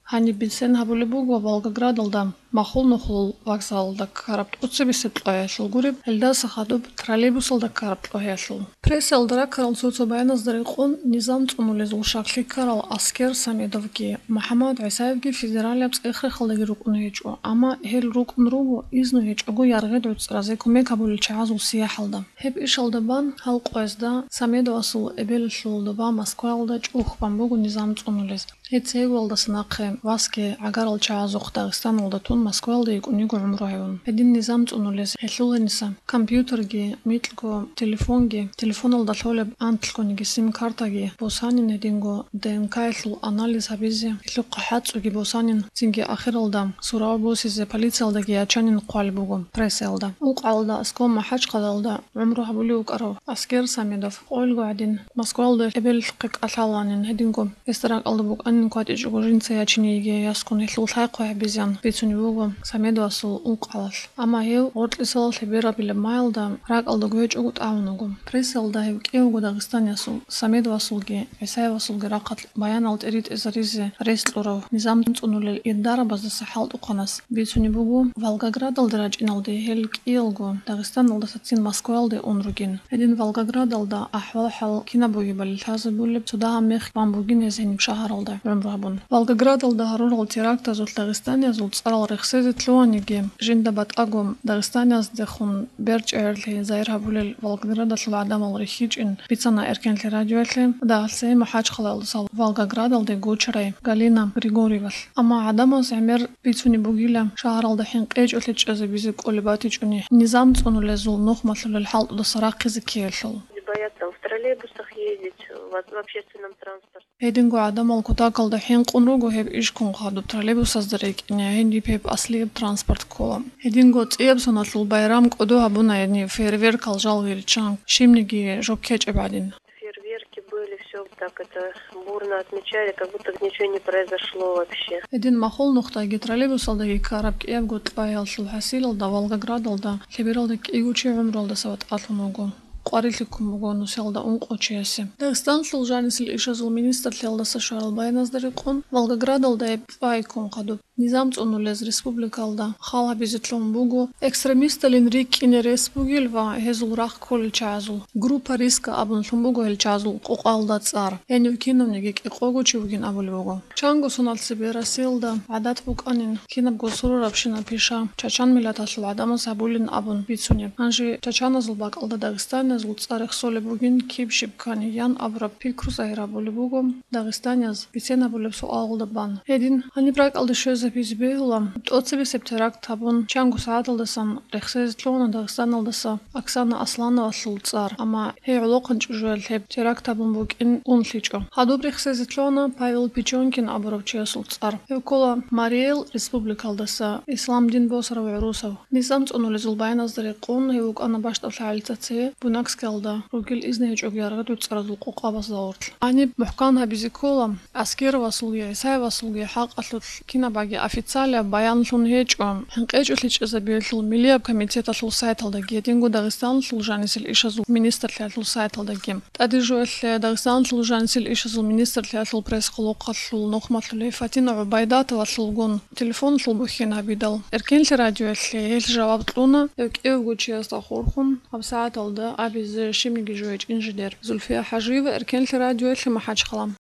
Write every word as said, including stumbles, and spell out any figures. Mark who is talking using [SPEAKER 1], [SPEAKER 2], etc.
[SPEAKER 1] Hani bilsen habulubu Волгоградалда махул нухул вокзалда карапт утсебисет лояшыл гуриб элда сахадуб троллейбусалда карапт лояшыл. Пресселдара карал соцобайна здарикон низам цумулезул шакли карал аскер самедовги Мухаммад Исаевги федералиапс эхре халдаги рукунуечу ама хел рукунругу изнуечугу яргед уцразе куме кабул чаазул сияхалда. Хеп ишалдабан хал qoyzda самедовасул эбелшулдaba Москвалда чухпамбугу низам цумулез. Хетсег والدسناقه واسكي عقارل چازوخ داغستان ولدتون مسكوال ديك ونيغو عمرهايون هدين نظام تونولز حلول نسا كمبيوترجي ميتلكو تليفونجي تليفون الدخول انتلكو نيجي سيم كارتاجي بوسانين ندينغو دين كايتل اناليز هبيزي لقى حاتسوجي بوسانين تينجي اخيرالدا سورا بوسيزي بوليسيالداجي اتشانين قالبوغو بريسيالدا وقالدا اسكو ما حاج قدالدا عمره بوليوك ارو اسكير ساميدوف قولغو عدين مسكوال دي ابل قيق اتالانين هدينغو استراك الدبوك نكوات جورين سياتشنيجي ياسكون يحلول حقه بيزيان بيتونيوغو ساميدواسو уqалаш ама ев ортлисал либера биле майлда рак алдогоч угут аунугу пресселда ев кеугу дагстанясу самедвасулги эсаевасулги ракат баян алт эрит эзаризе рестлоров низам цунулел индара база сахалт уqанас битунибугу Волгоградалда иналде хел килгу дагстан алда сатсин Москвалде онругин эдин Волгоградалда ахвал хал кинабуги бал хазбул суда мех бамбугин эзеним шахаралда عمرهبون Волгоградалда харурал теракта зул Дагестания зул царал рехсезет луаниги жиндабат агум Дагестания сдехун берч эрли заирхабулел Волгоградал вадамал рехич ин пицана эркенли радиоэли дагсе махач халал сал Волгоградалде гучрай Галина Григорьева ама адамас амер пицуни бугила шахаралда хин эж отлич азбизик олибатич уни низам цунулезул нохматлул хал да саракиз киелшул
[SPEAKER 2] боятся в троллейбусах ездить, в общественном транспорте.
[SPEAKER 1] Эдингу адамал кутакалда хин кунругу хеб ишкун хаду троллейбус аздарек не хинди пеп аслиеб транспорт кола. Эдингу цеб сонатлул байрам коду хабуна едни фейерверк алжал вирчан шимниги жоккеч эбадин.
[SPEAKER 2] Фейерверки были, все так это бурно отмечали, как будто ничего не произошло вообще.
[SPEAKER 1] Эдин махол нухтаги троллейбус алдаги караб кеб гут баялшул хасилалда Волгоградалда либералдак игучи умралда сават атлунугу. قاريلكم بقولنا سيلدا أنقطعيسي. داغستان سلجانيس الإشازل مينستر ليلدا سشارل بايناز دريقون Волгоградал да بايكون قدو نظام تونولز ريسبوبليكالدا خالها بيزتلون بوغو экстремисталин рик ин респугилва هزل راخ كل чазул группа риска абун сумбуго эл чазул قوقالدا цар يعني киномнигик иқого чугин абулбуго чанго сонал сибера силда عادات بوكانين кинабго сурурап шина пиша чачан милатасл адамас абулин абун бицуне анжи чачана зулбак алда Дагестан зул царых соли бугин кипшип кани ян абра пикрус айрабули буго Дагестаняз бицена булеп суалда бан эдин ани брак алда шөз Бизбеула отсеби септерак табун чангу сааталдасам рехсезтлона Дагестаналдаса Оксана Асланова сулцар ама хей улоқын чужуэл хеп терак табун бук ин унличо хадуб рехсезтлона Павел Печенкин аборовчия сулцар евкола Мариэл республикалдаса Исламдин Босаров Русов низам цунулезул байназдарикун евук ана баштафлаалцаци бунакскалда ругил изнеч огяргат уцаразул қоқабас заортл ани мухкан хабизикола аскерова сулги Исаева сулги хақ атлут кинабаги официально баян лунхеч хинкеч улич азабиул милиаб комитета лул сайталда гедингу Дагестан служанисил ишазул министр лул сайталда гем тадижуэл Дагестан служанисил ишазул министр лул пресс холоқал нохматлу Фатина Убайдатова лулгун телефон лул бухина бидал эркен радио эл жаваб луна евгучиас тахурхун абсааталда абиз шимиги жоич инженер Зульфия Хажиева эркен радио эл махач халам